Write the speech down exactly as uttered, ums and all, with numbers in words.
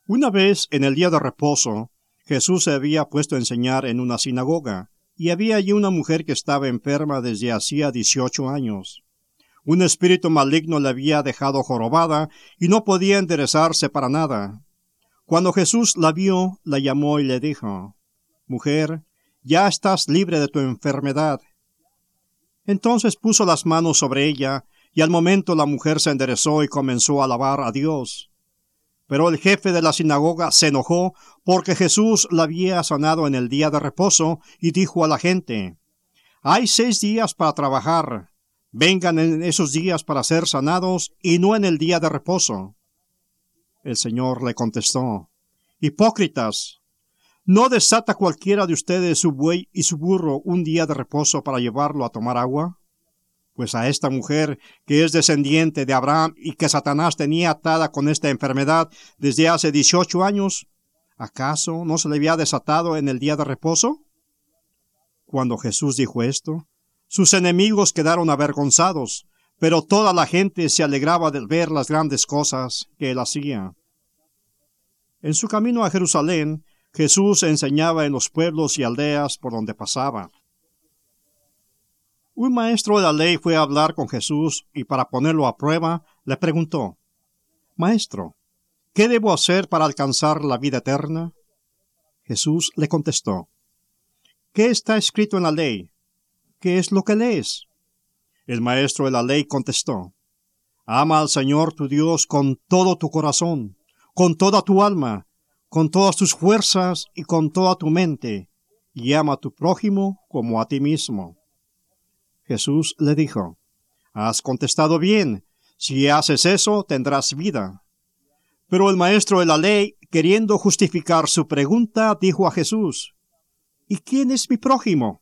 Una vez, en el día de reposo, Jesús se había puesto a enseñar en una sinagoga, y había allí una mujer que estaba enferma desde hacía dieciocho años. Un espíritu maligno la había dejado jorobada, y no podía enderezarse para nada. Cuando Jesús la vio, la llamó y le dijo: «Mujer, ya estás libre de tu enfermedad». Entonces puso las manos sobre ella, y al momento la mujer se enderezó y comenzó a alabar a Dios. Pero el jefe de la sinagoga se enojó porque Jesús la había sanado en el día de reposo y dijo a la gente: «Hay seis días para trabajar. Vengan en esos días para ser sanados y no en el día de reposo». El Señor le contestó: «Hipócritas, ¿no desata cualquiera de ustedes su buey y su burro un día de reposo para llevarlo a tomar agua? Pues a esta mujer, que es descendiente de Abraham y que Satanás tenía atada con esta enfermedad desde hace dieciocho años, ¿acaso no se le había desatado en el día de reposo?». Cuando Jesús dijo esto, sus enemigos quedaron avergonzados, pero toda la gente se alegraba de ver las grandes cosas que él hacía. En su camino a Jerusalén, Jesús enseñaba en los pueblos y aldeas por donde pasaba. Un maestro de la ley fue a hablar con Jesús y para ponerlo a prueba le preguntó: «Maestro, ¿qué debo hacer para alcanzar la vida eterna?». Jesús le contestó: «¿Qué está escrito en la ley? ¿Qué es lo que lees?». El maestro de la ley contestó: «Ama al Señor tu Dios con todo tu corazón, con toda tu alma, con todas tus fuerzas y con toda tu mente, y ama a tu prójimo como a ti mismo». Jesús le dijo: «Has contestado bien. Si haces eso, tendrás vida». Pero el maestro de la ley, queriendo justificar su pregunta, dijo a Jesús: «¿Y quién es mi prójimo?».